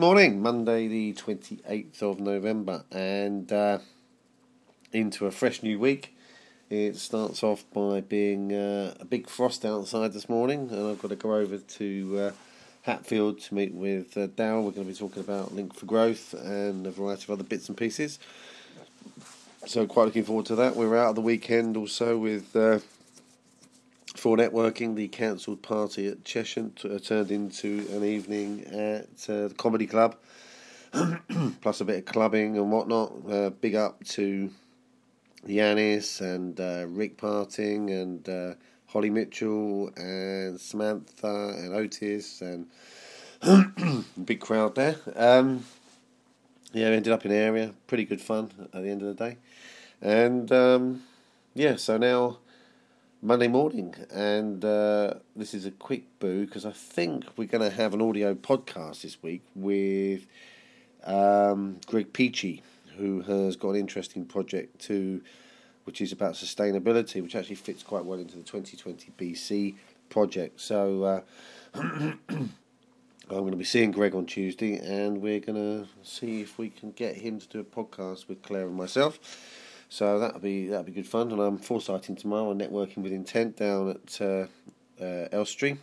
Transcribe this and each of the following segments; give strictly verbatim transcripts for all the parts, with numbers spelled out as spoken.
Morning, Monday the twenty-eighth of November, and uh, into a fresh new week. It starts off by being uh, a big frost outside this morning, and I've got to go over to uh, Hatfield to meet with uh, Darryl. We're going to be talking about Link for Growth and a variety of other bits and pieces. So quite looking forward to that. We were out at the weekend also with uh, for networking. The cancelled party at Cheshire t- uh, turned into an evening at uh, the Comedy Club, plus a bit of clubbing and whatnot. Uh, big up to Yanis and uh, Rick Parting and uh, Holly Mitchell and Samantha and Otis and big crowd there. Um, yeah, we ended up in the area. Pretty good fun at the end of the day. And um, yeah, so now Monday morning, and uh, this is a quick boo because I think we're going to have an audio podcast this week with um, Greg Peachy, who has got an interesting project too, which is about sustainability, which actually fits quite well into the twenty twenty B C project. So uh, I'm going to be seeing Greg on Tuesday, and we're going to see if we can get him to do a podcast with Claire and myself. So that'll be that'll be good fun. And I'm foresighting tomorrow on Networking with Intent down at uh, uh, Elstree,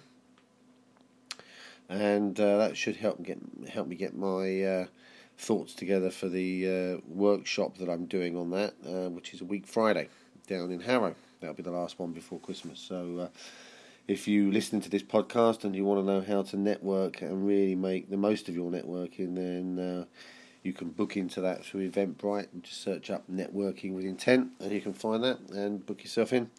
and uh, that should help get help me get my uh, thoughts together for the uh, workshop that I'm doing on that, uh, which is a week Friday down in Harrow. That'll be the last one before Christmas. So uh, if you listen to this podcast and you want to know how to network and really make the most of your networking, then uh, you can book into that through Eventbrite and just search up Networking with Intent, and you can find that and book yourself in.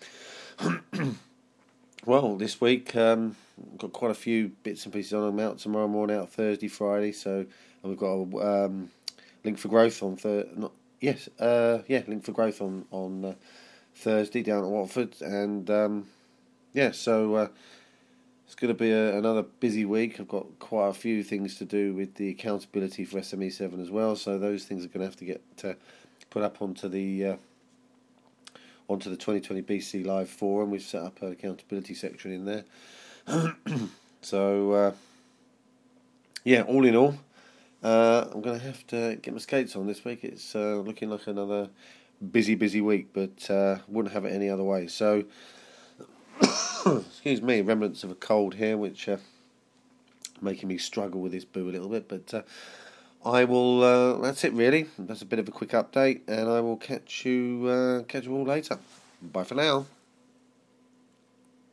Well, this week um, got quite a few bits and pieces on. I'm out tomorrow morning, out Thursday, Friday. So and we've got a um, Link for Growth on Thur- not yes, uh, yeah, Link for Growth on on uh, Thursday down at Watford, and um, yeah, so. Uh, It's going to be a, another busy week. I've got quite a few things to do with the accountability for S M E seven as well. So those things are going to have to get uh, put up onto the uh, onto the twenty twenty B C Live forum. We've set up an accountability section in there. so uh, yeah, all in all, uh, I'm going to have to get my skates on this week. It's uh, looking like another busy, busy week, but uh, wouldn't have it any other way. So. Excuse me, remnants of a cold here, which uh, making me struggle with this boo a little bit. But uh, I will. Uh, that's it, really. That's a bit of a quick update, and I will catch you. Uh, catch you all later. Bye for now.